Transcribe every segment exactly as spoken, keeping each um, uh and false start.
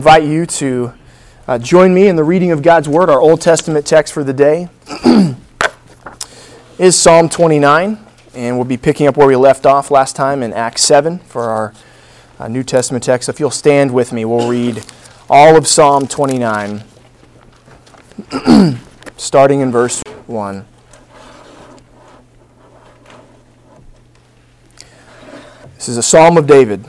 Invite you to uh, join me in the reading of God's Word. Our Old Testament text for the day is Psalm twenty-nine, and we'll be picking up where we left off last time in Acts seven for our uh, New Testament text. So if you'll stand with me, we'll read all of Psalm twenty-nine, starting in verse one. This is a Psalm of David.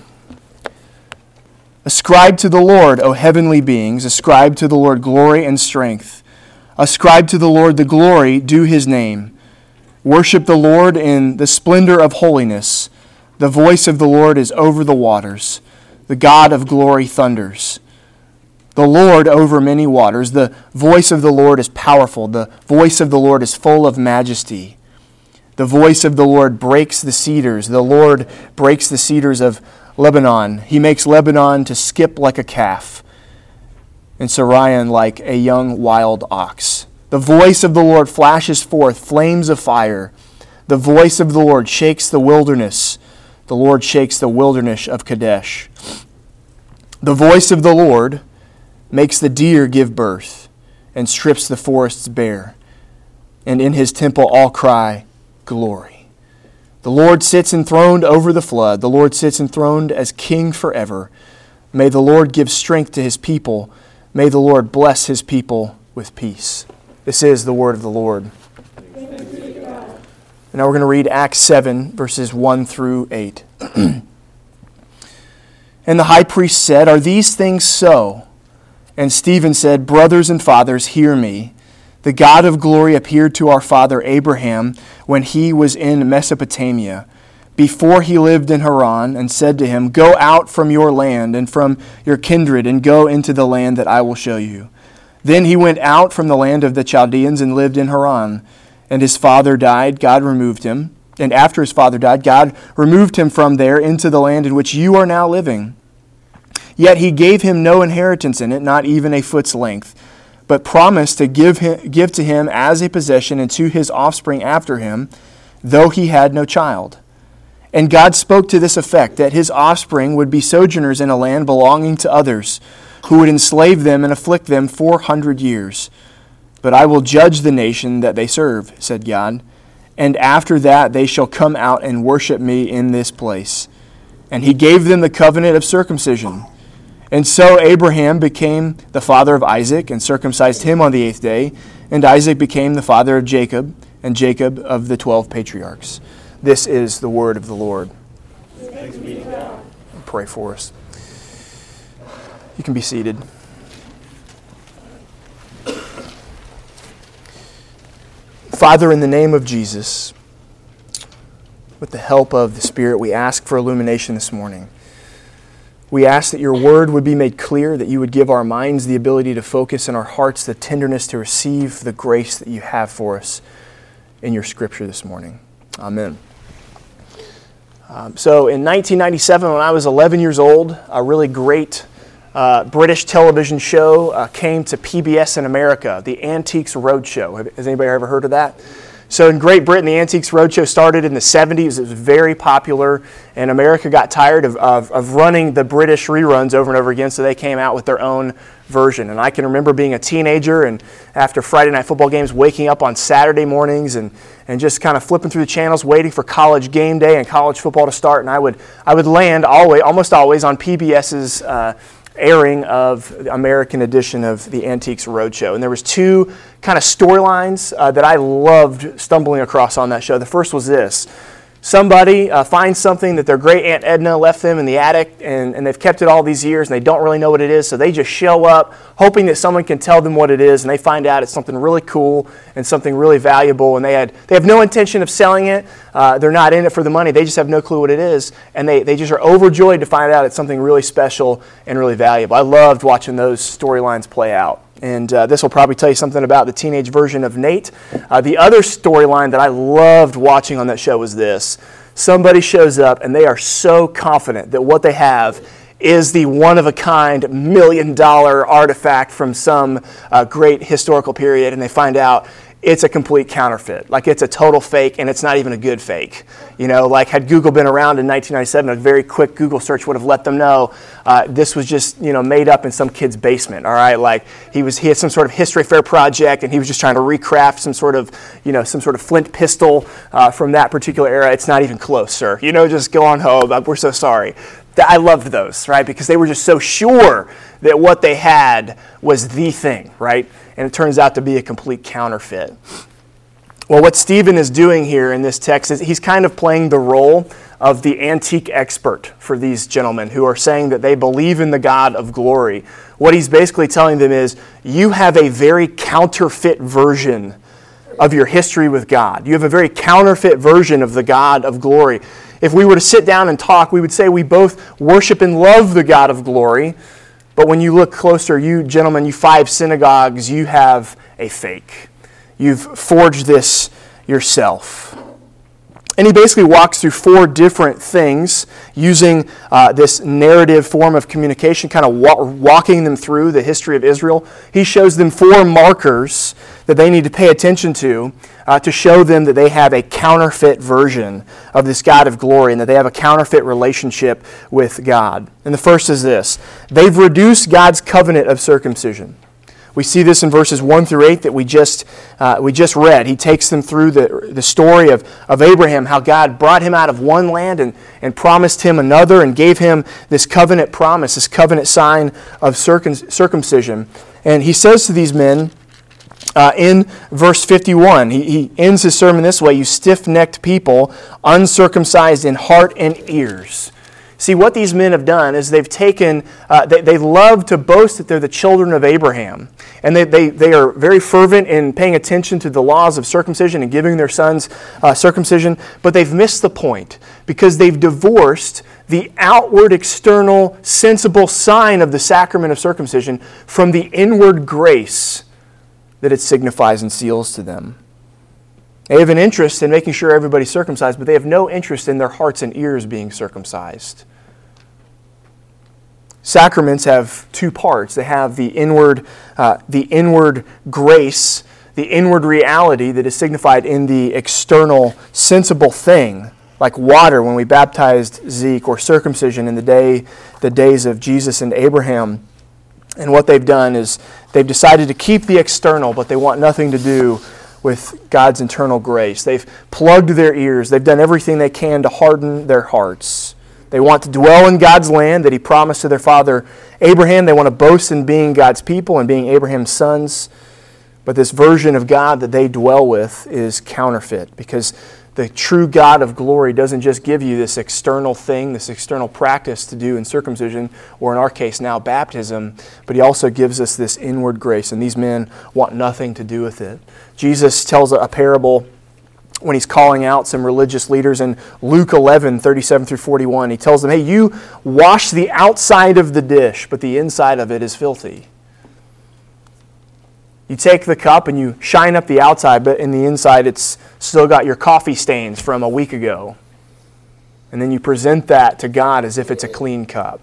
Ascribe to the Lord, O heavenly beings, ascribe to the Lord glory and strength. Ascribe to the Lord the glory due His name. Worship the Lord in the splendor of holiness. The voice of the Lord is over the waters. The God of glory thunders. The Lord over many waters. The voice of the Lord is powerful. The voice of the Lord is full of majesty. The voice of the Lord breaks the cedars. The Lord breaks the cedars of Lebanon. He makes Lebanon to skip like a calf, and Sirion like a young wild ox. The voice of the Lord flashes forth flames of fire. The voice of the Lord shakes the wilderness. The Lord shakes the wilderness of Kadesh. The voice of the Lord makes the deer give birth and strips the forests bare. And in His temple all cry, glory. The Lord sits enthroned over the flood. The Lord sits enthroned as King forever. May the Lord give strength to His people. May the Lord bless His people with peace. This is the word of the Lord. And now we're going to read Acts seven, verses one through eight. And the high priest said, "Are these things so?" And Stephen said, "Brothers and fathers, hear me. The God of glory appeared to our father Abraham when he was in Mesopotamia, before he lived in Haran, and said to him, 'Go out from your land and from your kindred and go into the land that I will show you.' Then he went out from the land of the Chaldeans and lived in Haran. And his father died, God removed him. And after his father died, God removed him from there into the land in which you are now living. Yet he gave him no inheritance in it, not even a foot's length, but promised to give him, give to him as a possession and to his offspring after him, though he had no child. And God spoke to this effect, that his offspring would be sojourners in a land belonging to others, who would enslave them and afflict them four hundred years. But I will judge the nation that they serve, said God, and after that they shall come out and worship me in this place. And he gave them the covenant of circumcision. And so Abraham became the father of Isaac and circumcised him on the eighth day. And Isaac became the father of Jacob, and Jacob of the twelve patriarchs. This is the word of the Lord. Thanks be to God. Pray for us. You can be seated. Father, in the name of Jesus, with the help of the Spirit, we ask for illumination this morning. We ask that your word would be made clear, that you would give our minds the ability to focus and our hearts the tenderness to receive the grace that you have for us in your scripture this morning. Amen. Um, so in nineteen ninety-seven, when I was eleven years old, a really great uh, British television show uh, came to P B S in America, the Antiques Roadshow. Has anybody ever heard of that? So in Great Britain, the Antiques Roadshow started in the seventies. It was very popular, and America got tired of, of, of running the British reruns over and over again, so they came out with their own version. And I can remember being a teenager, and after Friday night football games, waking up on Saturday mornings and, and just kind of flipping through the channels, waiting for college game day and college football to start. And I would I would land always, almost always on PBS's uh, airing of the American edition of the Antiques Roadshow. And there was two kind of storylines uh, that I loved stumbling across on that show. The first was this. Somebody uh, finds something that their great Aunt Edna left them in the attic, and, and they've kept it all these years, and they don't really know what it is, so they just show up hoping that someone can tell them what it is, and they find out it's something really cool and something really valuable, and they had they have no intention of selling it. Uh, they're not in it for the money. They just have no clue what it is, and they, they just are overjoyed to find out it's something really special and really valuable. I loved watching those storylines play out. And uh, this will probably tell you something about the teenage version of Nate. Uh, the other storyline that I loved watching on that show was this. Somebody shows up and they are so confident that what they have is the one-of-a-kind million-dollar artifact from some uh, great historical period, and they find out it's a complete counterfeit. Like, it's a total fake, and it's not even a good fake. You know, like, had Google been around in nineteen ninety-seven, a very quick Google search would have let them know uh, this was just, you know, made up in some kid's basement, all right? Like, he was he had some sort of history fair project, and he was just trying to recraft some sort of, you know, some sort of flint pistol uh, from that particular era. It's not even close, sir. You know, just go on home. We're so sorry. I loved those, right? Because they were just so sure that what they had was the thing, right? And it turns out to be a complete counterfeit. Well, what Stephen is doing here in this text is he's kind of playing the role of the antique expert for these gentlemen who are saying that they believe in the God of glory. What he's basically telling them is, you have a very counterfeit version of your history with God. You have a very counterfeit version of the God of glory. If we were to sit down and talk, we would say we both worship and love the God of glory. But when you look closer, you gentlemen, you five synagogues, you have a fake. You've forged this yourself. And he basically walks through four different things using uh, this narrative form of communication, kind of wa- walking them through the history of Israel. He shows them four markers that they need to pay attention to uh, to show them that they have a counterfeit version of this God of glory and that they have a counterfeit relationship with God. And the first is this: they've reduced God's covenant of circumcision. We see this in verses one through eight that we just uh, we just read. He takes them through the, the story of, of Abraham, how God brought him out of one land and, and promised him another and gave him this covenant promise, this covenant sign of circum, circumcision. And he says to these men uh, in verse fifty-one, he, he ends his sermon this way: you stiff-necked people, uncircumcised in heart and ears. See, what these men have done is they've taken, uh, they, they love to boast that they're the children of Abraham. And they, they, they are very fervent in paying attention to the laws of circumcision and giving their sons uh, circumcision. But they've missed the point because they've divorced the outward, external, sensible sign of the sacrament of circumcision from the inward grace that it signifies and seals to them. They have an interest in making sure everybody's circumcised, but they have no interest in their hearts and ears being circumcised. Sacraments have two parts. They have the inward, uh, the inward grace, the inward reality that is signified in the external, sensible thing, like water when we baptized Zeke, or circumcision in the day, the days of Jesus and Abraham. And what they've done is they've decided to keep the external, but they want nothing to do with God's internal grace. They've plugged their ears. They've done everything they can to harden their hearts. They want to dwell in God's land that He promised to their father Abraham. They want to boast in being God's people and being Abraham's sons. But this version of God that they dwell with is counterfeit, because the true God of glory doesn't just give you this external thing, this external practice to do in circumcision, or in our case now baptism, but He also gives us this inward grace, and these men want nothing to do with it. Jesus tells a parable when He's calling out some religious leaders in Luke eleven, thirty-seven through forty-one. He tells them, hey, you wash the outside of the dish, but the inside of it is filthy. You take the cup and you shine up the outside, but in the inside it's still got your coffee stains from a week ago. And then you present that to God as if it's a clean cup.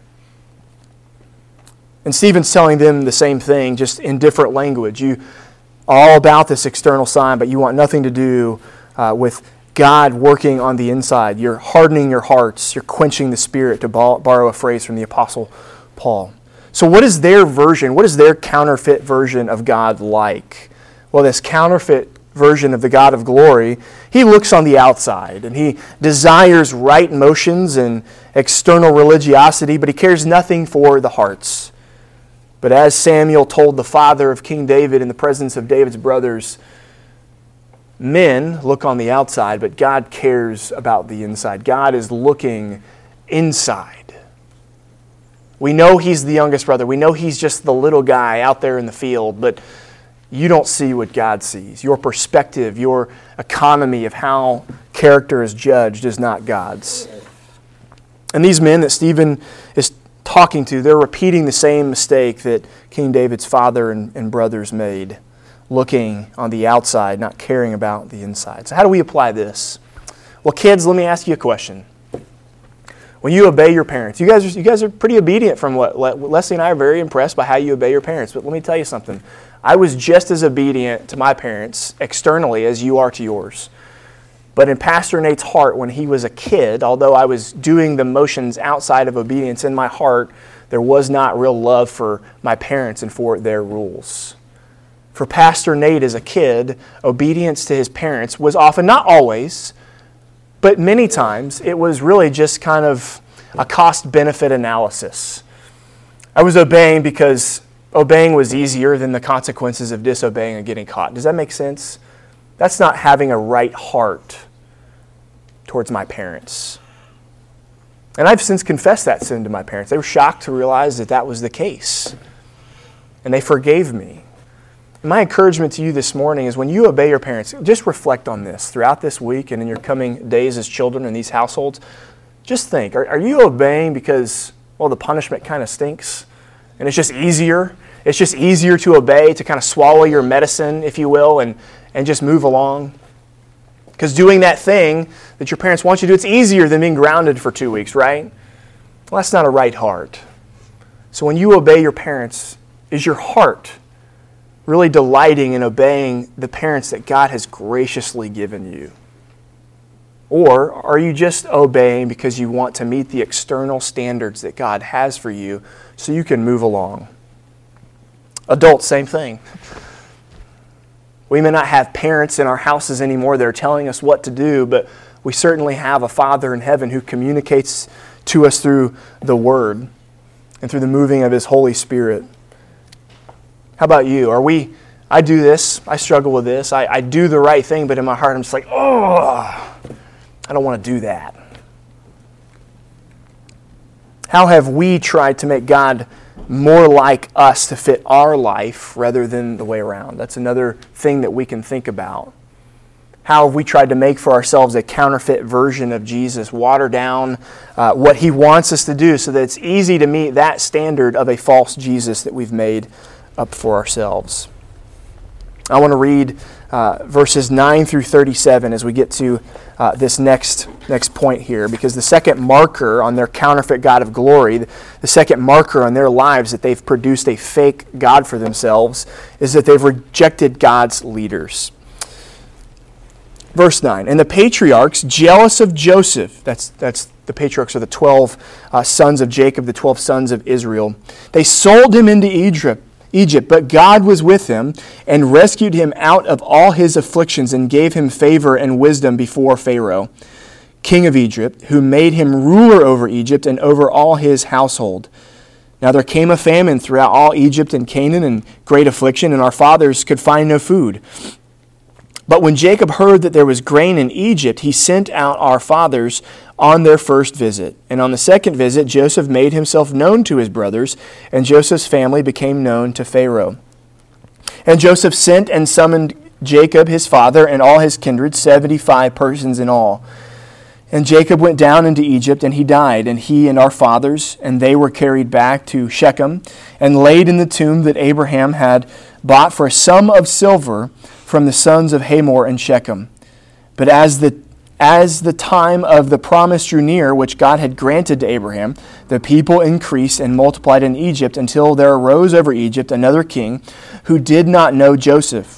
And Stephen's telling them the same thing, just in different language. You are all about this external sign, but you want nothing to do uh, with God working on the inside. You're hardening your hearts. You're quenching the Spirit, to borrow a phrase from the Apostle Paul. So what is their version? What is their counterfeit version of God like? Well, this counterfeit version of the God of glory, He looks on the outside and He desires right motions and external religiosity, but He cares nothing for the hearts. But as Samuel told the father of King David in the presence of David's brothers, men look on the outside, but God cares about the inside. God is looking inside. We know He's the youngest brother. We know He's just the little guy out there in the field, but you don't see what God sees. Your perspective, your economy of how character is judged is not God's. And these men that Stephen is talking to, they're repeating the same mistake that King David's father and, and brothers made, looking on the outside, not caring about the inside. So how do we apply this? Well, kids, let me ask you a question. When you obey your parents, you guys are, you guys are pretty obedient from what Leslie and I are very impressed by how you obey your parents. But let me tell you something. I was just as obedient to my parents externally as you are to yours. But in Pastor Nate's heart, when he was a kid, although I was doing the motions outside of obedience, in my heart, there was not real love for my parents and for their rules. For Pastor Nate as a kid, obedience to his parents was often, not always, but many times, it was really just kind of a cost-benefit analysis. I was obeying because obeying was easier than the consequences of disobeying and getting caught. Does that make sense? That's not having a right heart towards my parents. And I've since confessed that sin to my parents. They were shocked to realize that that was the case. And they forgave me. My encouragement to you this morning is when you obey your parents, just reflect on this throughout this week and in your coming days as children in these households. Just think, are, are you obeying because, well, the punishment kind of stinks and it's just easier? It's just easier to obey, to kind of swallow your medicine, if you will, and, and just move along? Because doing that thing that your parents want you to do, it's easier than being grounded for two weeks, right? Well, that's not a right heart. So when you obey your parents, is your heart really delighting in obeying the parents that God has graciously given you? Or are you just obeying because you want to meet the external standards that God has for you so you can move along? Adults, same thing. We may not have parents in our houses anymore that are telling us what to do, but we certainly have a Father in heaven who communicates to us through the Word and through the moving of His Holy Spirit. How about you? Are we, I do this, I struggle with this, I, I do the right thing, but in my heart I'm just like, oh, I don't want to do that. How have we tried to make God more like us to fit our life rather than the way around? That's another thing that we can think about. How have we tried to make for ourselves a counterfeit version of Jesus, water down uh, what He wants us to do so that it's easy to meet that standard of a false Jesus that we've made up for ourselves? I want to read uh, verses nine through thirty-seven as we get to uh, this next next point here, because the second marker on their counterfeit God of glory, the second marker on their lives that they've produced a fake God for themselves, is that they've rejected God's leaders. Verse nine, and the patriarchs, jealous of Joseph, that's that's the patriarchs are the twelve uh, sons of Jacob, the twelve sons of Israel, they sold him into Egypt. Egypt, but God was with him and rescued him out of all his afflictions and gave him favor and wisdom before Pharaoh, king of Egypt, who made him ruler over Egypt and over all his household. Now there came a famine throughout all Egypt and Canaan and great affliction, and our fathers could find no food. But when Jacob heard that there was grain in Egypt, he sent out our fathers on their first visit. And on the second visit, Joseph made himself known to his brothers, and Joseph's family became known to Pharaoh. And Joseph sent and summoned Jacob, his father, and all his kindred, seventy-five persons in all. And Jacob went down into Egypt, and he died, and he and our fathers, and they were carried back to Shechem, and laid in the tomb that Abraham had bought for a sum of silver from the sons of Hamor and Shechem. But as the as the time of the promise drew near, which God had granted to Abraham, the people increased and multiplied in Egypt until there arose over Egypt another king who did not know Joseph.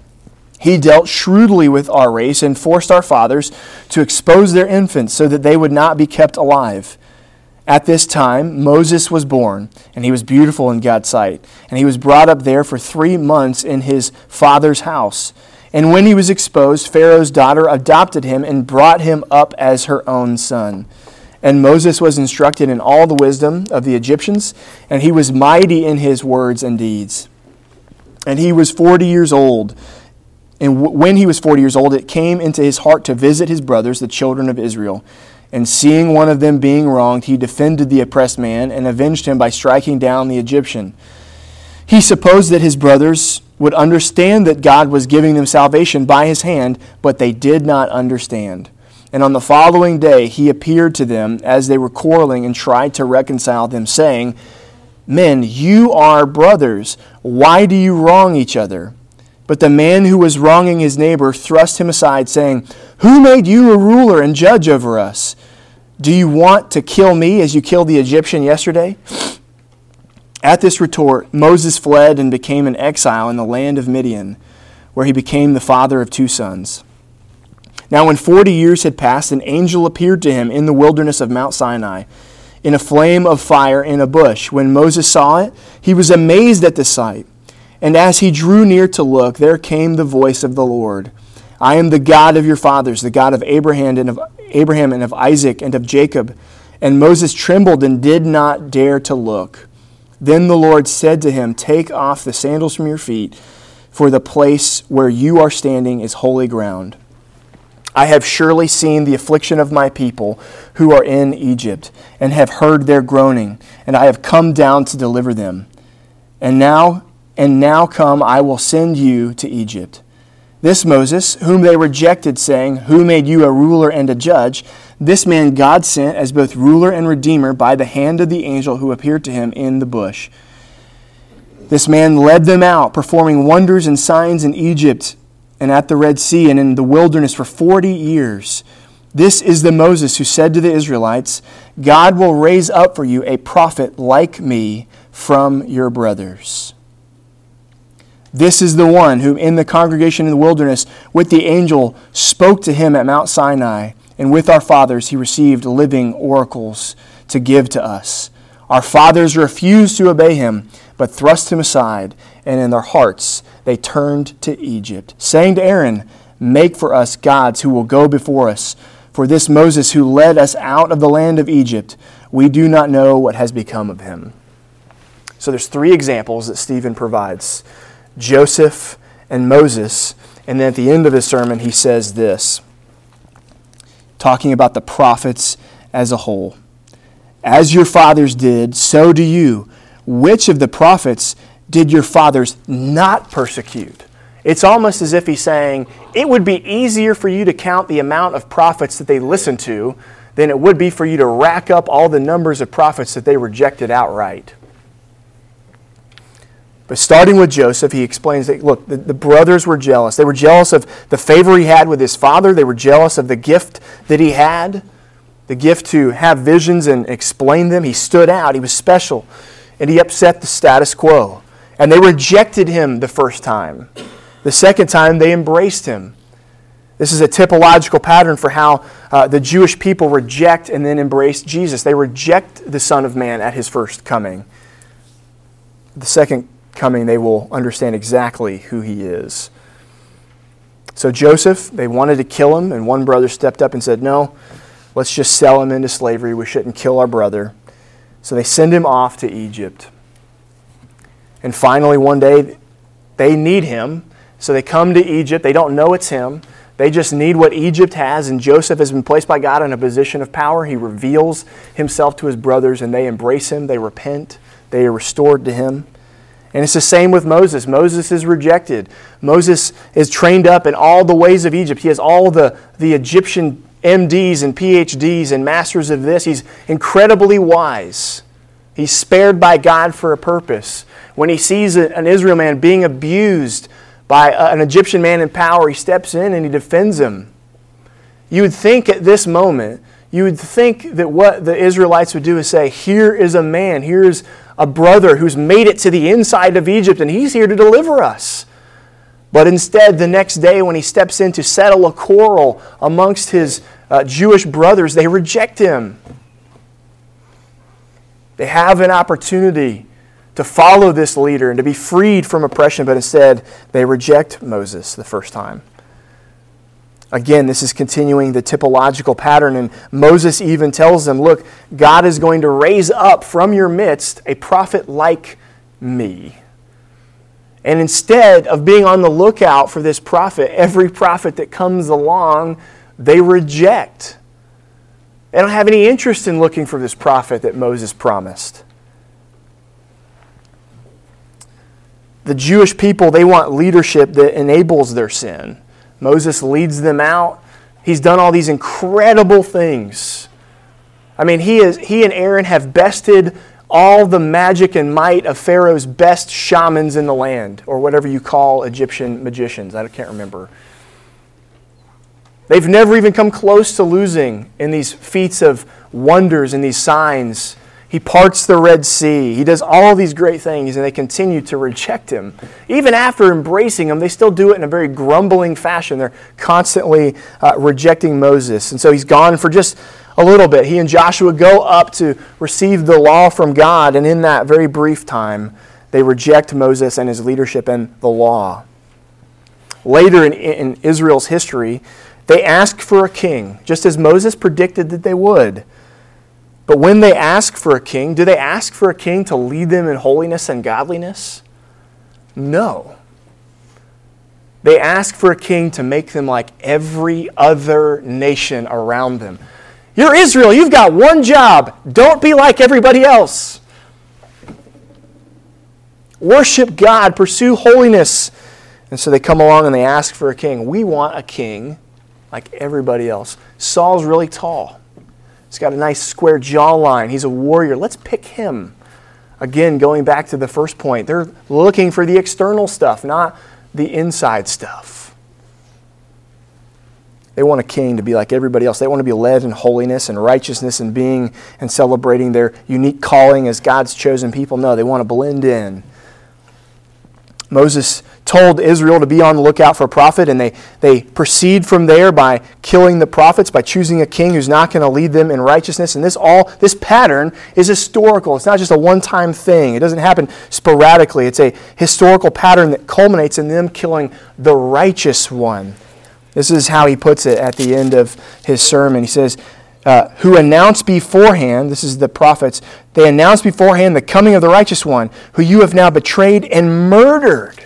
He dealt shrewdly with our race and forced our fathers to expose their infants so that they would not be kept alive. At this time, Moses was born, and he was beautiful in God's sight. And he was brought up there for three months in his father's house. And when he was exposed, Pharaoh's daughter adopted him and brought him up as her own son. And Moses was instructed in all the wisdom of the Egyptians, and he was mighty in his words and deeds. And he was forty years old. And w- when he was forty years old, it came into his heart to visit his brothers, the children of Israel. And seeing one of them being wronged, he defended the oppressed man and avenged him by striking down the Egyptian. He supposed that his brothers would understand that God was giving them salvation by his hand, but they did not understand. And on the following day he appeared to them as they were quarreling and tried to reconcile them, saying, Men, you are brothers. Why do you wrong each other? But the man who was wronging his neighbor thrust him aside, saying, Who made you a ruler and judge over us? Do you want to kill me as you killed the Egyptian yesterday?" At this retort, Moses fled and became an exile in the land of Midian, where he became the father of two sons. Now when forty years had passed, an angel appeared to him in the wilderness of Mount Sinai, in a flame of fire in a bush. When Moses saw it, he was amazed at the sight. And as he drew near to look, there came the voice of the Lord. "I am the God of your fathers, the God of Abraham and of Abraham and of Isaac and of Jacob." And Moses trembled and did not dare to look. Then the Lord said to him, "Take off the sandals from your feet, for the place where you are standing is holy ground. I have surely seen the affliction of my people who are in Egypt, and have heard their groaning, and I have come down to deliver them. And now, and now come, I will send you to Egypt." This Moses, whom they rejected, saying, "Who made you a ruler and a judge?" this man God sent as both ruler and redeemer by the hand of the angel who appeared to him in the bush. This man led them out, performing wonders and signs in Egypt and at the Red Sea and in the wilderness for forty years. This is the Moses who said to the Israelites, "God will raise up for you a prophet like me from your brothers." This is the one who in the congregation in the wilderness with the angel spoke to him at Mount Sinai, and with our fathers he received living oracles to give to us. Our fathers refused to obey him, but thrust him aside, and in their hearts they turned to Egypt, saying to Aaron, "Make for us gods who will go before us. For this Moses who led us out of the land of Egypt, we do not know what has become of him." So there's three examples that Stephen provides: Joseph and Moses, and then at the end of his sermon he says this, talking about the prophets as a whole. "As your fathers did, so do you. Which of the prophets did your fathers not persecute?" It's almost as if he's saying, it would be easier for you to count the amount of prophets that they listened to than it would be for you to rack up all the numbers of prophets that they rejected outright. But starting with Joseph, he explains that, look, the, the brothers were jealous. They were jealous of the favor he had with his father. They were jealous of the gift that he had, the gift to have visions and explain them. He stood out. He was special. And he upset the status quo. And they rejected him the first time. The second time, they embraced him. This is a typological pattern for how uh, the Jewish people reject and then embrace Jesus. They reject the Son of Man at his first coming. The second coming, they will understand exactly who he is. So Joseph, they wanted to kill him, and one brother stepped up and said, "No, let's just sell him into slavery. We shouldn't kill our brother." So they send him off to Egypt. And finally, one day, they need him. So they come to Egypt. They don't know it's him. They just need what Egypt has, and Joseph has been placed by God in a position of power. He reveals himself to his brothers, and they embrace him. They repent. They are restored to him. And it's the same with Moses. Moses is rejected. Moses is trained up in all the ways of Egypt. He has all the, the Egyptian M Ds and P H Ds and masters of this. He's incredibly wise. He's spared by God for a purpose. When he sees an Israel man being abused by an Egyptian man in power, he steps in and he defends him. You would think at this moment, you would think that what the Israelites would do is say, here is a man, here is a brother who's made it to the inside of Egypt, and he's here to deliver us. But instead, the next day when he steps in to settle a quarrel amongst his uh, Jewish brothers, they reject him. They have an opportunity to follow this leader and to be freed from oppression, but instead they reject Moses the first time. Again, this is continuing the typological pattern, and Moses even tells them, look, God is going to raise up from your midst a prophet like me. And instead of being on the lookout for this prophet, every prophet that comes along, they reject. They don't have any interest in looking for this prophet that Moses promised. The Jewish people, they want leadership that enables their sin. Moses leads them out. He's done all these incredible things. I mean, he is he and Aaron have bested all the magic and might of Pharaoh's best shamans in the land, or whatever you call Egyptian magicians. I can't remember. They've never even come close to losing in these feats of wonders and these signs. He parts the Red Sea. He does all these great things, and they continue to reject him. Even after embracing him, they still do it in a very grumbling fashion. They're constantly uh, rejecting Moses. And so he's gone for just a little bit. He and Joshua go up to receive the law from God, and in that very brief time, they reject Moses and his leadership and the law. Later in, in Israel's history, they ask for a king, just as Moses predicted that they would. But when they ask for a king, do they ask for a king to lead them in holiness and godliness? No. They ask for a king to make them like every other nation around them. You're Israel, you've got one job. Don't be like everybody else. Worship God, pursue holiness. And so they come along and they ask for a king. We want a king like everybody else. Saul's really tall. He's got a nice square jawline. He's a warrior. Let's pick him. Again, going back to the first point, they're looking for the external stuff, not the inside stuff. They want a king to be like everybody else. They want to be led in holiness and righteousness and being and celebrating their unique calling as God's chosen people. No, they want to blend in. Moses told Israel to be on the lookout for a prophet, and they, they proceed from there by killing the prophets, by choosing a king who's not going to lead them in righteousness. And this all this pattern is historical. It's not just a one-time thing. It doesn't happen sporadically. It's a historical pattern that culminates in them killing the righteous one. This is how he puts it at the end of his sermon. He says, Uh, who announced beforehand, this is the prophets, they announced beforehand the coming of the righteous one, who you have now betrayed and murdered.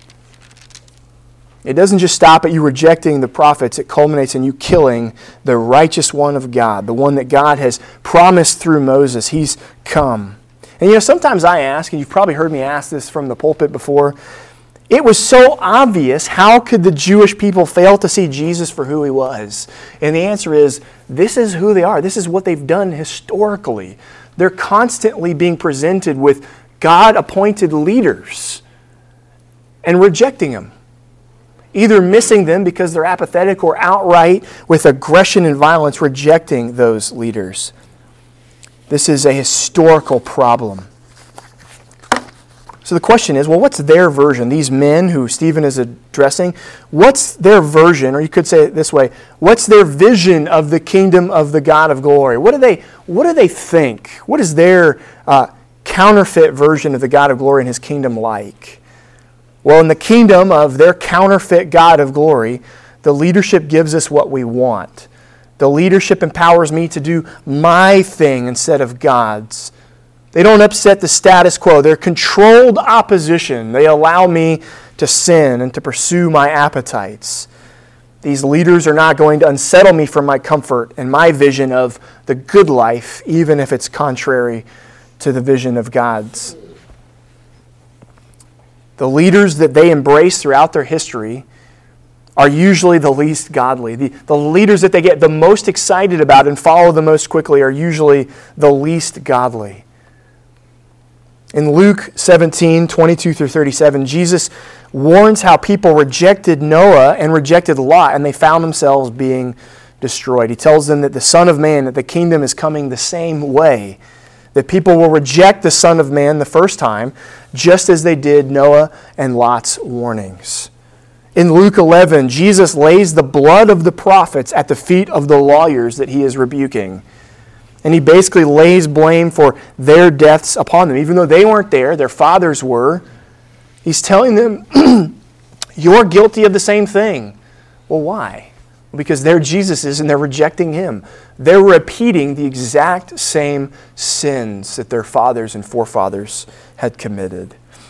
It doesn't just stop at you rejecting the prophets, it culminates in you killing the righteous one of God, the one that God has promised through Moses. He's come. And you know, sometimes I ask, and you've probably heard me ask this from the pulpit before, it was so obvious, how could the Jewish people fail to see Jesus for who he was? And the answer is, this is who they are. This is what they've done historically. They're constantly being presented with God-appointed leaders and rejecting them. Either missing them because they're apathetic or outright with aggression and violence rejecting those leaders. This is a historical problem. So the question is, well, what's their version? These men who Stephen is addressing, what's their version, or you could say it this way, what's their vision of the kingdom of the God of glory? What do they, what do they think? What is their uh, counterfeit version of the God of glory and his kingdom like? Well, in the kingdom of their counterfeit God of glory, the leadership gives us what we want. The leadership empowers me to do my thing instead of God's. They don't upset the status quo. They're controlled opposition. They allow me to sin and to pursue my appetites. These leaders are not going to unsettle me from my comfort and my vision of the good life, even if it's contrary to the vision of God's. The leaders that they embrace throughout their history are usually the least godly. The, the leaders that they get the most excited about and follow the most quickly are usually the least godly. In Luke seventeen, twenty-two through thirty-seven, Jesus warns how people rejected Noah and rejected Lot, and they found themselves being destroyed. He tells them that the Son of Man, that the kingdom is coming the same way, that people will reject the Son of Man the first time, just as they did Noah and Lot's warnings. In Luke eleven, Jesus lays the blood of the prophets at the feet of the lawyers that he is rebuking. And he basically lays blame for their deaths upon them. Even though they weren't there, their fathers were. He's telling them, you're guilty of the same thing. Well, why? Because they're Jesus's and they're rejecting him. They're repeating the exact same sins that their fathers and forefathers had committed.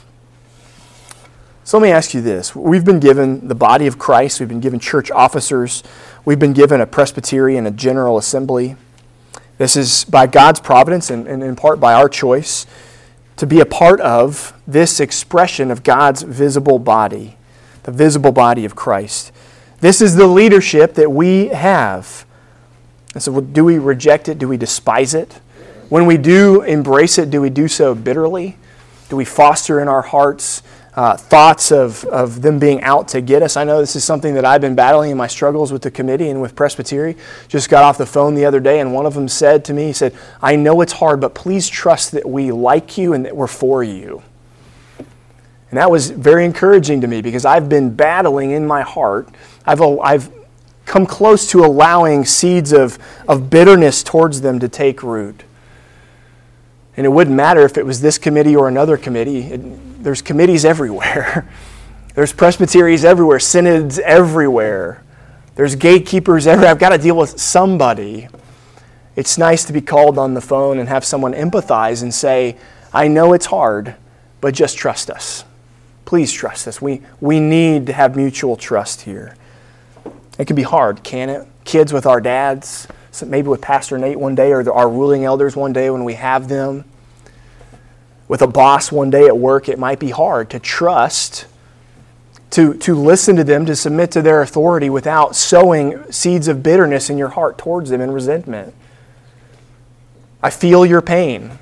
So let me ask you this. We've been given the body of Christ. We've been given church officers. We've been given a presbytery and a general assembly. This is by God's providence and, and in part by our choice to be a part of this expression of God's visible body, the visible body of Christ. This is the leadership that we have. And so do we reject it? Do we despise it? When we do embrace it, do we do so bitterly? Do we foster in our hearts uh, thoughts of, of them being out to get us. I know this is something that I've been battling in my struggles with the committee and with Presbytery. Just got off the phone the other day, and one of them said to me, he said, I know it's hard, but please trust that we like you and that we're for you. And that was very encouraging to me because I've been battling in my heart. I've, I've come close to allowing seeds of, of bitterness towards them to take root. And it wouldn't matter if it was this committee or another committee. It, there's committees everywhere. There's presbyteries everywhere, synods everywhere. There's gatekeepers everywhere. I've got to deal with somebody. It's nice to be called on the phone and have someone empathize and say, I know it's hard, but just trust us. Please trust us. We, we need to have mutual trust here. It can be hard, can it? Kids with our dads, maybe with Pastor Nate one day, or our ruling elders one day when we have them. With a boss one day at work, it might be hard to trust, to, to listen to them, to submit to their authority without sowing seeds of bitterness in your heart towards them and resentment. I feel your pain.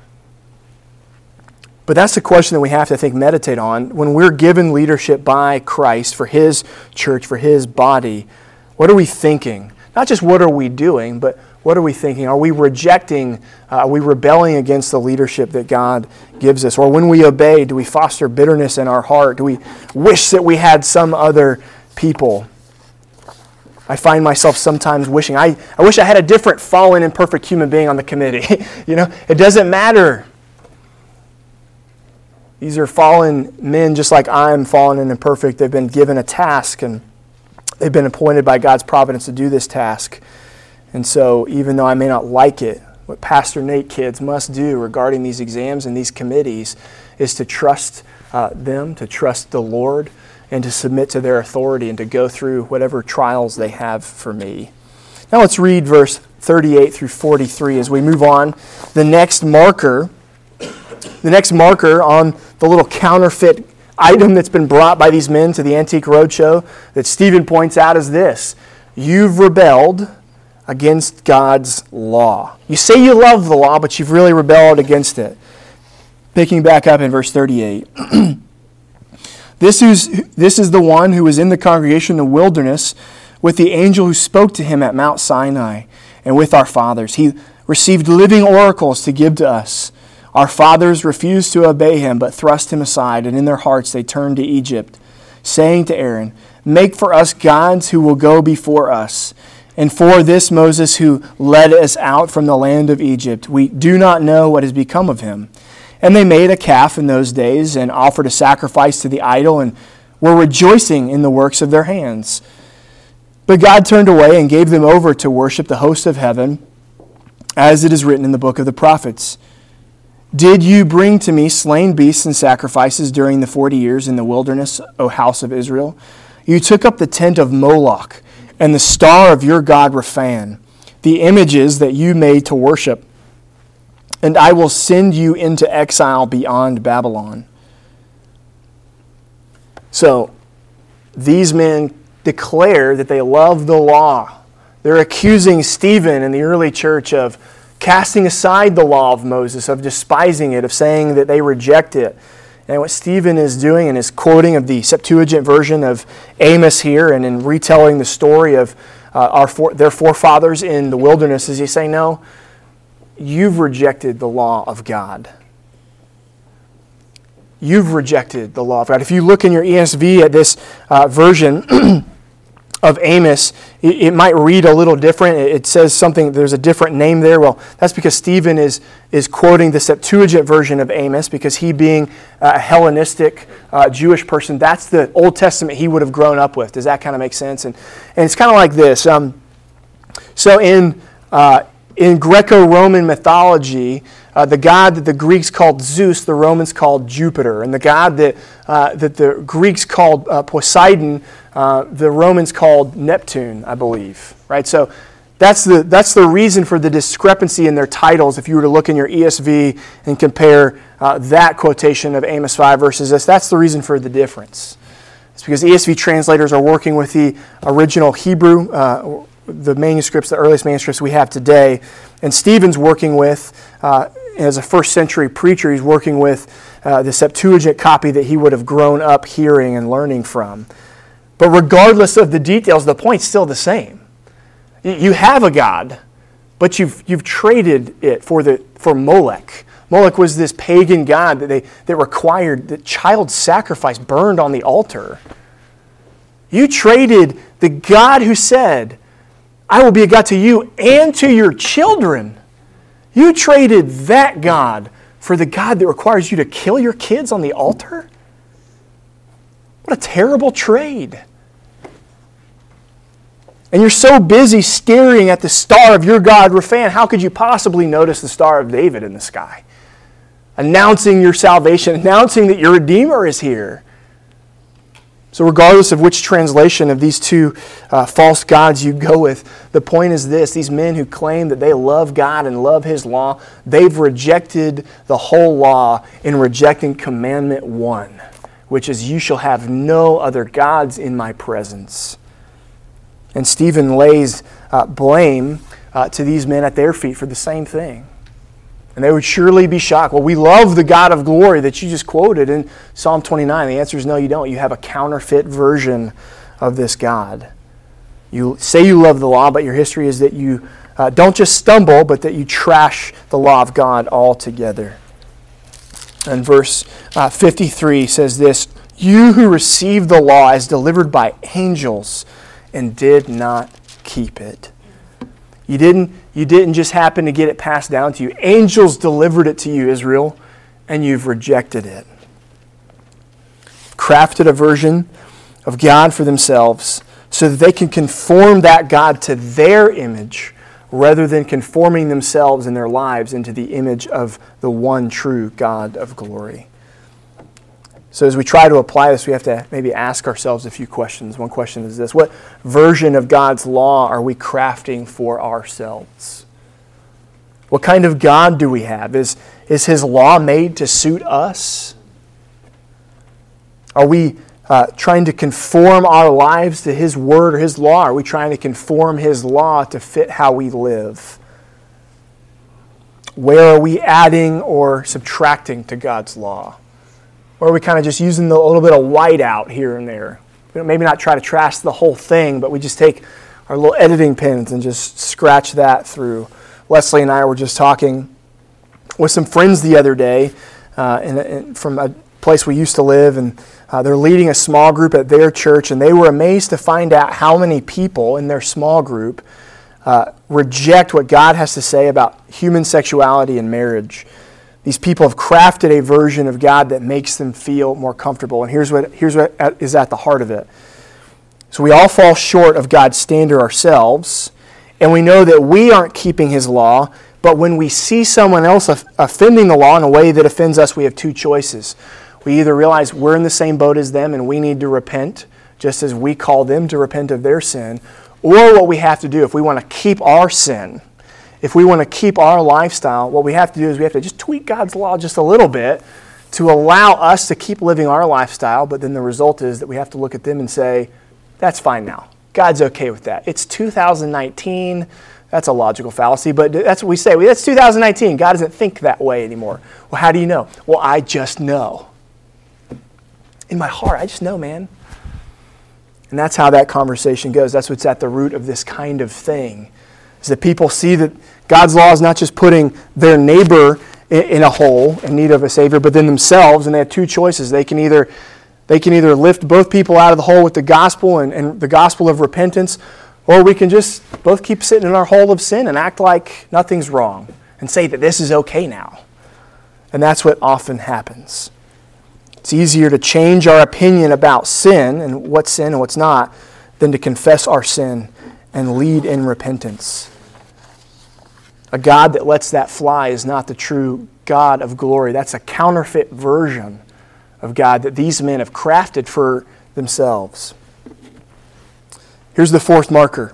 But that's the question that we have to, I think, meditate on. When we're given leadership by Christ for His church, for His body, what are we thinking? Not just what are we doing, but what are we thinking? Are we rejecting, uh, are we rebelling against the leadership that God gives us? Or when we obey, do we foster bitterness in our heart? Do we wish that we had some other people? I find myself sometimes wishing, I, I wish I had a different fallen and perfect human being on the committee. You know, it doesn't matter. These are fallen men just like I'm fallen and imperfect. They've been given a task and they've been appointed by God's providence to do this task. And so even though I may not like it, what Pastor Nate kids must do regarding these exams and these committees is to trust uh, them, to trust the Lord, and to submit to their authority and to go through whatever trials they have for me. Now let's read verse thirty-eight through forty-three as we move on. The next marker, the next marker on the little counterfeit item that's been brought by these men to the Antique Roadshow that Stephen points out is this: you've rebelled against God's law. You say you love the law, but you've really rebelled against it. Picking back up in verse thirty-eight. This is, this is the one who was in the congregation in the wilderness with the angel who spoke to him at Mount Sinai and with our fathers. He received living oracles to give to us. Our fathers refused to obey him, but thrust him aside, and in their hearts they turned to Egypt, saying to Aaron, make for us gods who will go before us. And for this Moses who led us out from the land of Egypt, we do not know what has become of him. And they made a calf in those days and offered a sacrifice to the idol and were rejoicing in the works of their hands. But God turned away and gave them over to worship the host of heaven, as it is written in the book of the prophets. Did you bring to me slain beasts and sacrifices during the forty years in the wilderness, O house of Israel? You took up the tent of Moloch and the star of your god Rephan, the images that you made to worship. And I will send you into exile beyond Babylon. So, these men declare that they love the law. They're accusing Stephen in the early church of casting aside the law of Moses, of despising it, of saying that they reject it. And what Stephen is doing in his quoting of the Septuagint version of Amos here and in retelling the story of uh, our for, their forefathers in the wilderness is he's saying, no, you've rejected the law of God. You've rejected the law of God. If you look in your E S V at this uh, version of Amos, it, it might read a little different. It, it says something, there's a different name there. Well, that's because Stephen is, is quoting the Septuagint version of Amos because he being a Hellenistic uh, Jewish person, that's the Old Testament he would have grown up with. Does that kind of make sense? And, and it's kind of like this. Um, so in... Uh, In Greco-Roman mythology, uh, the god that the Greeks called Zeus, the Romans called Jupiter. And the god that, uh, that the Greeks called uh, Poseidon, uh, the Romans called Neptune, I believe. Right? So that's the, that's the reason for the discrepancy in their titles. If you were to look in your E S V and compare uh, that quotation of Amos five versus this, that's the reason for the difference. It's because E S V translators are working with the original Hebrew uh, the manuscripts, the earliest manuscripts we have today. And Stephen's working with, uh, as a first century preacher, he's working with uh, the Septuagint copy that he would have grown up hearing and learning from. But regardless of the details, the point's still the same. You have a God, but you've you've traded it for the for Molech. Molech was this pagan god that they that required that child sacrifice burned on the altar. You traded the God who said, "I will be a God to you and to your children." You traded that God for the God that requires you to kill your kids on the altar? What a terrible trade. And you're so busy staring at the star of your God, Rephan, how could you possibly notice the Star of David in the sky? Announcing your salvation, announcing that your Redeemer is here. So regardless of which translation of these two uh, false gods you go with, the point is this: these men who claim that they love God and love His law, they've rejected the whole law in rejecting commandment one, which is, you shall have no other gods in my presence. And Stephen lays uh, blame uh, to these men at their feet for the same thing. And they would surely be shocked. Well, we love the God of glory that you just quoted in Psalm twenty-nine. The answer is no, you don't. You have a counterfeit version of this God. You say you love the law, but your history is that you uh, don't just stumble, but that you trash the law of God altogether. And verse uh, fifty-three says this: "You who received the law as delivered by angels and did not keep it." You didn't, you didn't just happen to get it passed down to you. Angels delivered it to you, Israel, and you've rejected it. Crafted a version of God for themselves so that they can conform that God to their image rather than conforming themselves and their lives into the image of the one true God of glory. So as we try to apply this, we have to maybe ask ourselves a few questions. One question is this: what version of God's law are we crafting for ourselves? What kind of God do we have? Is, is His law made to suit us? Are we uh, trying to conform our lives to His word or His law? Are we trying to conform His law to fit how we live? Where are we adding or subtracting to God's law? Or are we kind of just using the, a little bit of white out here and there? We don't, maybe not try to trash the whole thing, but we just take our little editing pens and just scratch that through. Leslie and I were just talking with some friends the other day uh, in, in, from a place we used to live, and uh, they're leading a small group at their church, and they were amazed to find out how many people in their small group uh, reject what God has to say about human sexuality and marriage. These people have crafted a version of God that makes them feel more comfortable. And here's what, here's what is at the heart of it. So we all fall short of God's standard ourselves, and we know that we aren't keeping His law, but when we see someone else offending the law in a way that offends us, we have two choices. We either realize we're in the same boat as them and we need to repent, just as we call them to repent of their sin, or what we have to do if we want to keep our sin, if we want to keep our lifestyle, what we have to do is we have to just tweak God's law just a little bit to allow us to keep living our lifestyle, but then the result is that we have to look at them and say, that's fine now. God's okay with that. It's two thousand nineteen. That's a logical fallacy, but that's what we say. That's two thousand nineteen. God doesn't think that way anymore. Well, how do you know? Well, I just know. In my heart, I just know, man. And that's how that conversation goes. That's what's at the root of this kind of thing, is that people see that God's law is not just putting their neighbor in a hole in need of a Savior, but then themselves, and they have two choices. They can either they can either lift both people out of the hole with the gospel and, and the gospel of repentance, or we can just both keep sitting in our hole of sin and act like nothing's wrong and say that this is okay now. And that's what often happens. It's easier to change our opinion about sin and what's sin and what's not than to confess our sin and lead in repentance. A God that lets that fly is not the true God of glory. That's a counterfeit version of God that these men have crafted for themselves. Here's the fourth marker.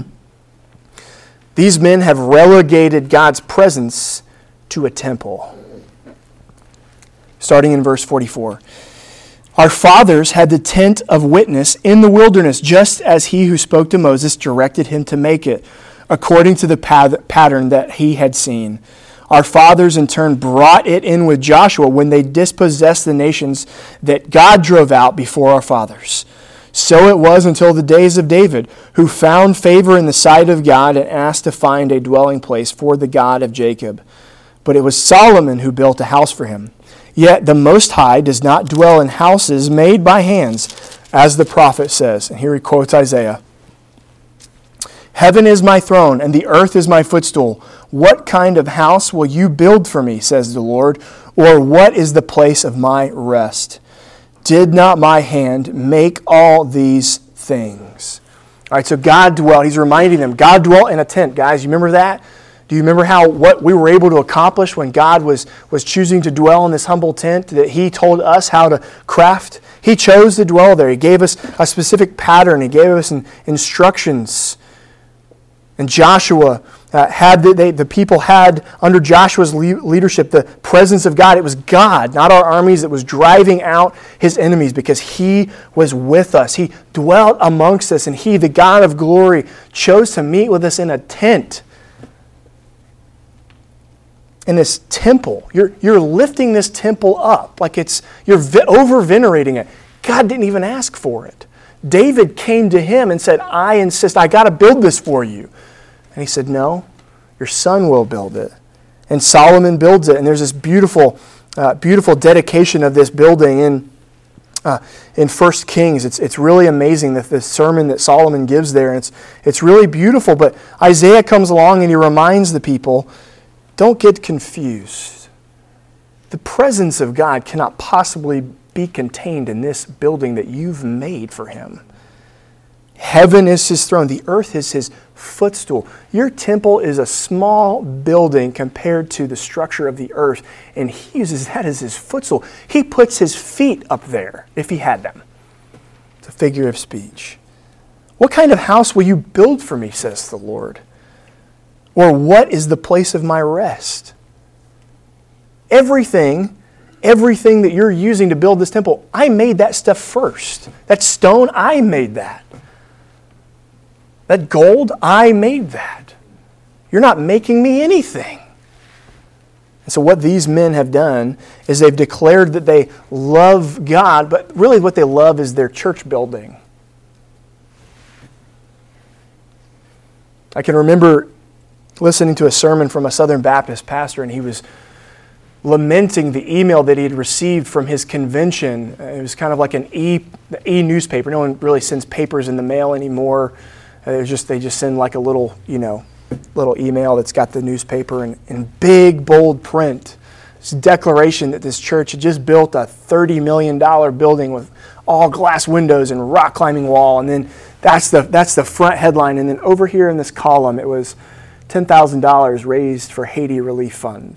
These men have relegated God's presence to a temple. Starting in verse forty-four. Our fathers had the tent of witness in the wilderness, just as he who spoke to Moses directed him to make it, according to the path- pattern that he had seen. Our fathers in turn brought it in with Joshua when they dispossessed the nations that God drove out before our fathers. So it was until the days of David, who found favor in the sight of God and asked to find a dwelling place for the God of Jacob. But it was Solomon who built a house for him. Yet the Most High does not dwell in houses made by hands, as the prophet says. And here he quotes Isaiah. Heaven is my throne, and the earth is my footstool. What kind of house will you build for me, says the Lord, or what is the place of my rest? Did not my hand make all these things? All right, so God dwelt. He's reminding them, God dwelt in a tent. Guys, you remember that? Do you remember how what we were able to accomplish when God was, was choosing to dwell in this humble tent, that He told us how to craft? He chose to dwell there. He gave us a specific pattern. He gave us an instructions. And Joshua uh, had, the, they, the people had, under Joshua's le- leadership, the presence of God. It was God, not our armies, that was driving out His enemies because He was with us. He dwelt amongst us, and He, the God of glory, chose to meet with us in a tent. In this temple. You're, you're lifting this temple up like it's, you're vi- over-venerating it. God didn't even ask for it. David came to him and said, I insist, I got to build this for you. And he said, no, your son will build it. And Solomon builds it. And there's this beautiful, uh, beautiful dedication of this building in uh, in First Kings. It's it's really amazing, that the sermon that Solomon gives there. And it's it's really beautiful. But Isaiah comes along and he reminds the people, don't get confused. The presence of God cannot possibly be contained in this building that you've made for Him. Heaven is His throne. The earth is His footstool. Your temple is a small building compared to the structure of the earth, and He uses that as His footstool. He puts His feet up there, if He had them. It's a figure of speech. What kind of house will you build for me, says the Lord? Or what is the place of my rest? Everything Everything that you're using to build this temple, I made that stuff first. That stone, I made that. That gold, I made that. You're not making me anything. And so what these men have done is they've declared that they love God, but really what they love is their church building. I can remember listening to a sermon from a Southern Baptist pastor, and he was lamenting the email that he had received from his convention. It was kind of like an e e-newspaper. No one really sends papers in the mail anymore. It was just they just send like a little, you know, little email that's got the newspaper in, in big, bold print. It's a declaration that this church had just built a thirty million dollars building with all glass windows and rock climbing wall. And then that's the that's the front headline. And then over here in this column, it was ten thousand dollars raised for Haiti Relief Fund.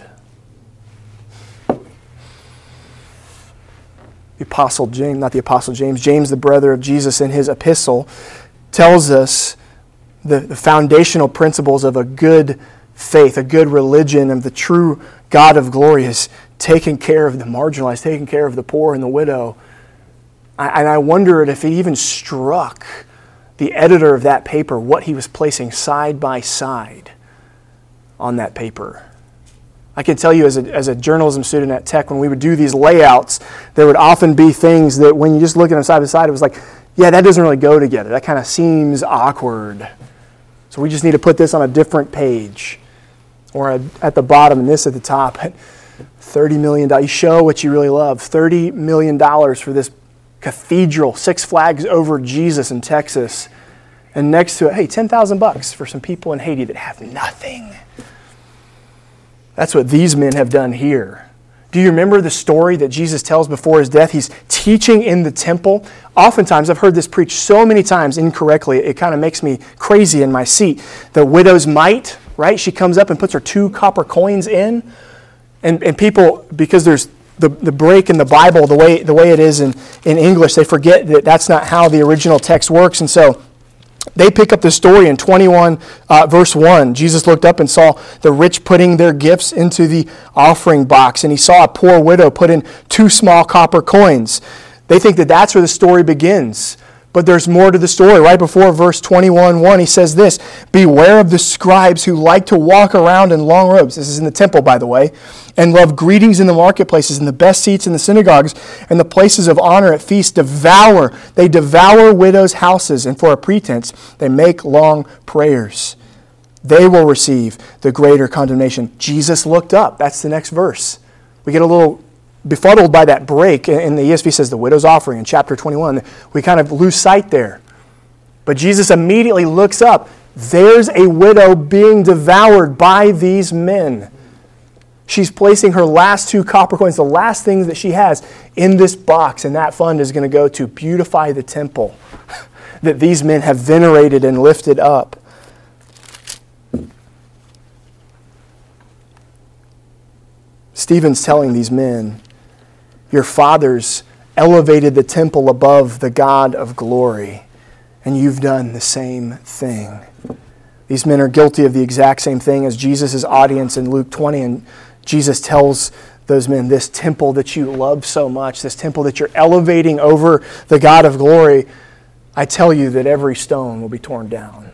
The Apostle James, not the Apostle James, James, the brother of Jesus, in his epistle, tells us the, the foundational principles of a good faith, a good religion, of the true God of glory is taking care of the marginalized, taking care of the poor and the widow. I, and I wondered if it even struck the editor of that paper what he was placing side by side on that paper. I can tell you as a, as a journalism student at Tech, when we would do these layouts, there would often be things that when you just look at them side by side, it was like, yeah, that doesn't really go together. That kind of seems awkward. So we just need to put this on a different page. Or at the bottom and this at the top. thirty million dollars. You show what you really love. thirty million dollars for this cathedral, Six Flags Over Jesus in Texas. And next to it, hey, ten thousand bucks for some people in Haiti that have nothing. That's what these men have done here. Do you remember the story that Jesus tells before His death? He's teaching in the temple. Oftentimes, I've heard this preached so many times incorrectly, it kind of makes me crazy in my seat. The widow's mite, right? She comes up and puts her two copper coins in. And, and people, because there's the, the break in the Bible, the way, the way it is in, in English, they forget that that's not how the original text works. And so they pick up the story in twenty-one, uh, verse one. Jesus looked up and saw the rich putting their gifts into the offering box, and He saw a poor widow put in two small copper coins. They think that that's where the story begins. But there's more to the story. Right before verse twenty-one one, he says this, "Beware of the scribes who like to walk around in long robes." This is in the temple, by the way. "And love greetings in the marketplaces, and the best seats in the synagogues, and the places of honor at feasts. Devour. They devour widows' houses, and for a pretense, they make long prayers. They will receive the greater condemnation." Jesus looked up. That's the next verse. We get a little befuddled by that break. And the E S V says the widow's offering in chapter twenty-one. We kind of lose sight there. But Jesus immediately looks up. There's a widow being devoured by these men. She's placing her last two copper coins, the last things that she has, in this box. And that fund is going to go to beautify the temple that these men have venerated and lifted up. Stephen's telling these men, your fathers elevated the temple above the God of glory, and you've done the same thing. These men are guilty of the exact same thing as Jesus' audience in Luke twenty, and Jesus tells those men, this temple that you love so much, this temple that you're elevating over the God of glory, I tell you that every stone will be torn down.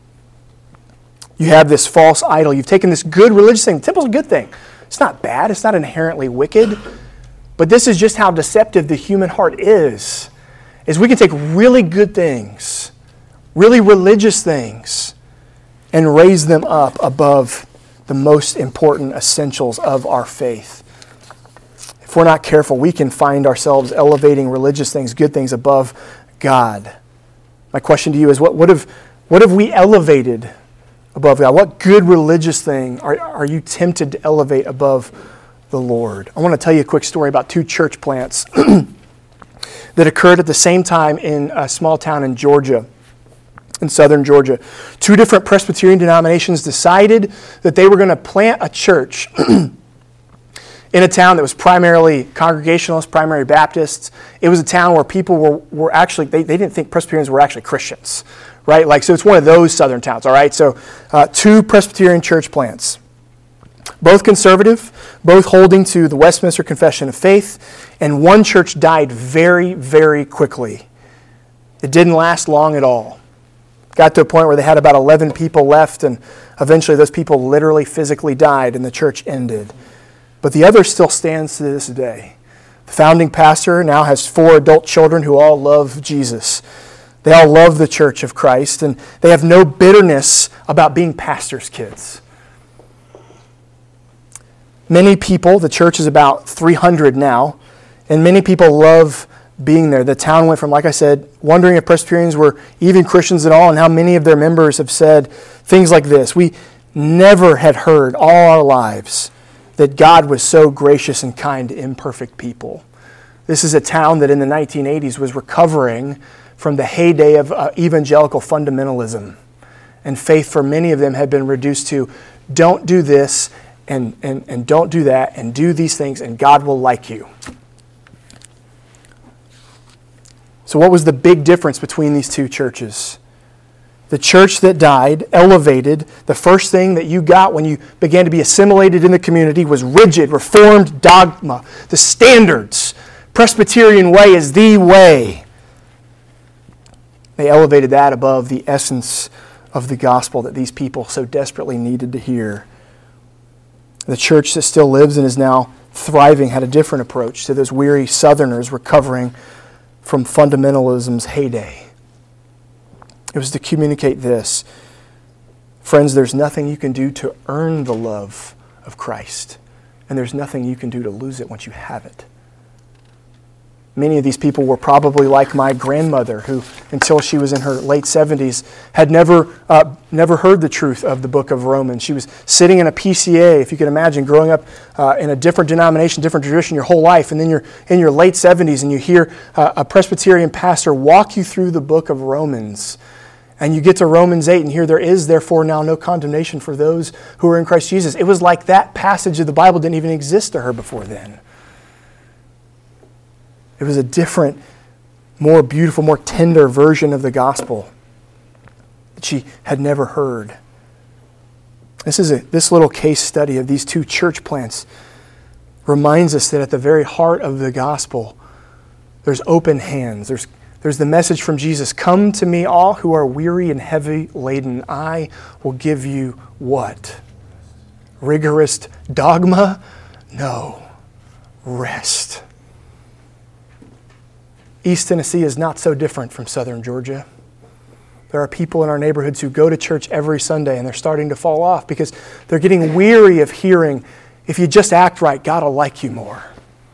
You have this false idol. You've taken this good religious thing. The temple's a good thing. It's not bad. It's not inherently wicked. But this is just how deceptive the human heart is. Is we can take really good things, really religious things, and raise them up above the most important essentials of our faith. If we're not careful, we can find ourselves elevating religious things, good things, above God. My question to you is, what, what, have, what have we elevated above God? What good religious thing are, are you tempted to elevate above the Lord? I want to tell you a quick story about two church plants that occurred at the same time in a small town in Georgia, in southern Georgia. Two different Presbyterian denominations decided that they were going to plant a church in a town that was primarily Congregationalist, primary Baptists. It was a town where people were, were actually, they, they didn't think Presbyterians were actually Christians, right? Like, so it's one of those southern towns, all right? So uh, two Presbyterian church plants, both conservative, both holding to the Westminster Confession of Faith, and one church died very, very quickly. It didn't last long at all. Got to a point where they had about eleven people left, and eventually those people literally physically died, and the church ended. But the other still stands to this day. The founding pastor now has four adult children who all love Jesus. They all love the Church of Christ, and they have no bitterness about being pastors' kids. Many people, the church is about three hundred now, and many people love being there. The town went from, like I said, wondering if Presbyterians were even Christians at all, and how many of their members have said things like this. We never had heard all our lives that God was so gracious and kind to imperfect people. This is a town that in the nineteen eighties was recovering from the heyday of uh, evangelical fundamentalism. And faith for many of them had been reduced to, don't do this, and, and, and don't do that, and do these things, and God will like you. So what was the big difference between these two churches? The church that died, elevated, the first thing that you got when you began to be assimilated in the community was rigid, reformed dogma, the standards. Presbyterian way is the way. They elevated that above the essence of the gospel that these people so desperately needed to hear. The church that still lives and is now thriving had a different approach to those weary Southerners recovering from fundamentalism's heyday. It was to communicate this. Friends, there's nothing you can do to earn the love of Christ, and there's nothing you can do to lose it once you have it. Many of these people were probably like my grandmother, who, until she was in her late seventies, had never uh, never heard the truth of the book of Romans. She was sitting in a P C A, if you can imagine, growing up uh, in a different denomination, different tradition your whole life, and then you're in your late seventies and you hear uh, a Presbyterian pastor walk you through the book of Romans. And you get to Romans eight and hear, there is therefore now no condemnation for those who are in Christ Jesus. It was like that passage of the Bible didn't even exist to her before then. It was a different, more beautiful, more tender version of the gospel that she had never heard. This is a, this little case study of these two church plants reminds us that at the very heart of the gospel, there's open hands, there's There's the message from Jesus, come to me all who are weary and heavy laden. I will give you what? Rigorous dogma? No. Rest. East Tennessee is not so different from southern Georgia. There are people in our neighborhoods who go to church every Sunday and they're starting to fall off because they're getting weary of hearing, if you just act right, God will like you more.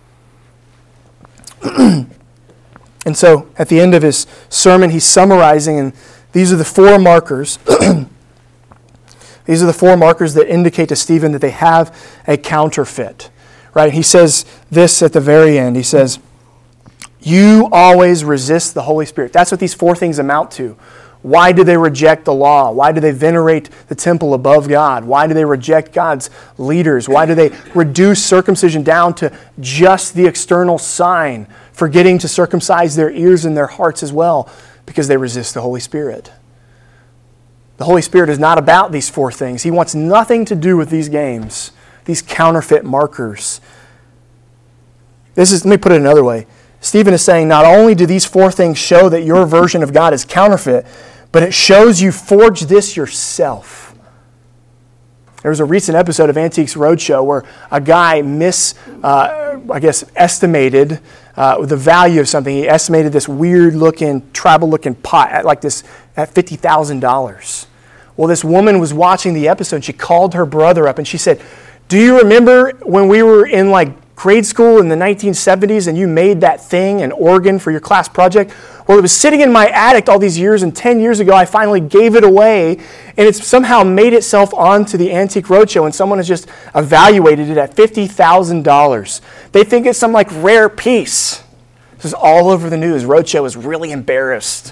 And so at the end of his sermon, he's summarizing, and these are the four markers. These are the four markers that indicate to Stephen that they have a counterfeit. Right? He says this at the very end. He says, you always resist the Holy Spirit. That's what these four things amount to. Why do they reject the law? Why do they venerate the temple above God? Why do they reject God's leaders? Why do they reduce circumcision down to just the external sign, forgetting to circumcise their ears and their hearts as well? Because they resist the Holy Spirit. The Holy Spirit is not about these four things. He wants nothing to do with these games, these counterfeit markers. This is, let me put it another way. Stephen is saying not only do these four things show that your version of God is counterfeit, but it shows you forge this yourself. There was a recent episode of Antiques Roadshow where a guy mis, uh, I guess, estimated uh, the value of something. He estimated this weird-looking, tribal-looking pot at like this at fifty thousand dollars. Well, this woman was watching the episode and she called her brother up and she said, "Do you remember when we were in like grade school in the nineteen seventies and you made that thing, an organ for your class project? Well, it was sitting in my attic all these years, and ten years ago I finally gave it away, and it's somehow made itself onto the Antique Roadshow, and someone has just evaluated it at fifty thousand dollars. They think it's some like rare piece." This is all over the news. Roadshow is really embarrassed.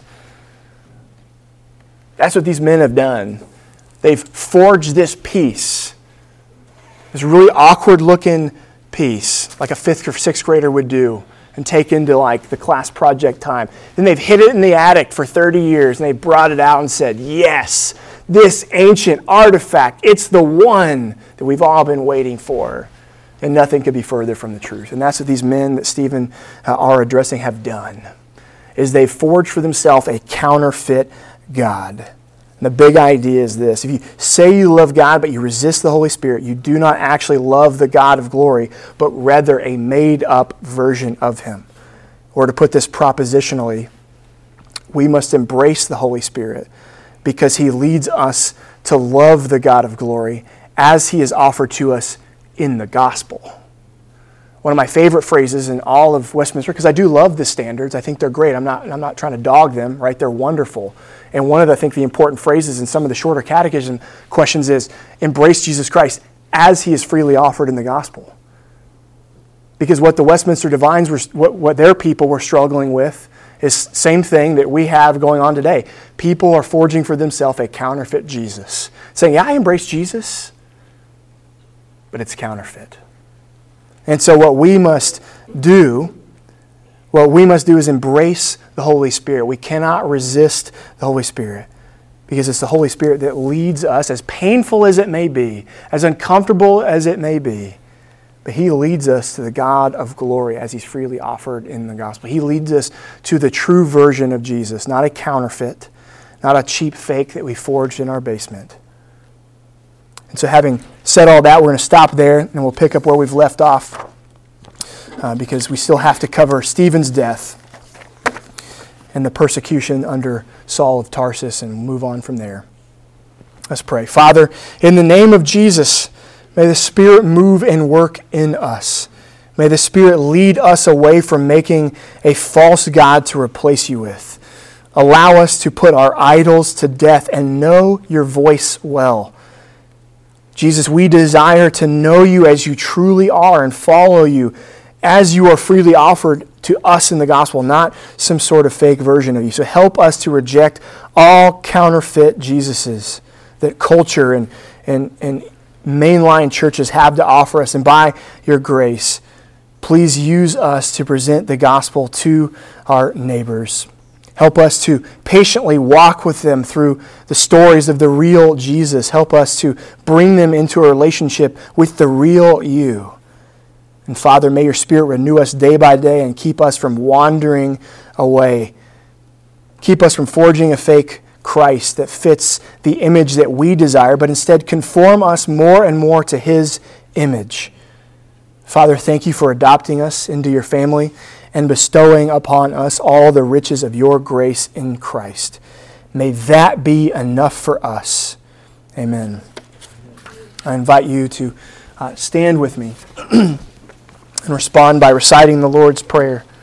That's what these men have done. They've forged this piece. This really awkward looking piece, like a fifth or sixth grader would do, and take into like the class project time. Then they've hid it in the attic for thirty years, and they brought it out and said, yes, this ancient artifact, it's the one that we've all been waiting for. And nothing could be further from the truth. And that's what these men that Stephen uh, are addressing have done, is they've forged for themselves a counterfeit God. And the big idea is this: if you say you love God, but you resist the Holy Spirit, you do not actually love the God of glory, but rather a made-up version of Him. Or to put this propositionally, we must embrace the Holy Spirit because He leads us to love the God of glory as He is offered to us in the gospel. One of my favorite phrases in all of Westminster, because I do love the standards. I think they're great. I'm not, I'm not trying to dog them, right? They're wonderful. And one of the, I think, the important phrases in some of the shorter catechism questions is, embrace Jesus Christ as He is freely offered in the gospel. Because what the Westminster Divines, were, what, what their people were struggling with is same thing that we have going on today. People are forging for themselves a counterfeit Jesus. Saying, yeah, I embrace Jesus, but it's counterfeit. And so what we must do, what we must do is embrace the Holy Spirit. We cannot resist the Holy Spirit because it's the Holy Spirit that leads us, as painful as it may be, as uncomfortable as it may be. But He leads us to the God of glory as He's freely offered in the gospel. He leads us to the true version of Jesus, not a counterfeit, not a cheap fake that we forged in our basement. And so having said all that, we're going to stop there and we'll pick up where we've left off uh, because we still have to cover Stephen's death and the persecution under Saul of Tarsus and move on from there. Let's pray. Father, in the name of Jesus, may the Spirit move and work in us. May the Spirit lead us away from making a false God to replace you with. Allow us to put our idols to death and know your voice well. Jesus, we desire to know you as you truly are and follow you as you are freely offered to us in the gospel, not some sort of fake version of you. So help us to reject all counterfeit Jesuses that culture and, and, and mainline churches have to offer us. And by your grace, please use us to present the gospel to our neighbors. Help us to patiently walk with them through the stories of the real Jesus. Help us to bring them into a relationship with the real you. And Father, may your Spirit renew us day by day and keep us from wandering away Keep us from forging a fake Christ that fits the image that we desire, but instead conform us more and more to His image. Father, thank you for adopting us into your family and bestowing upon us all the riches of your grace in Christ. May that be enough for us. Amen. I invite you to uh, stand with me and respond by reciting the Lord's Prayer.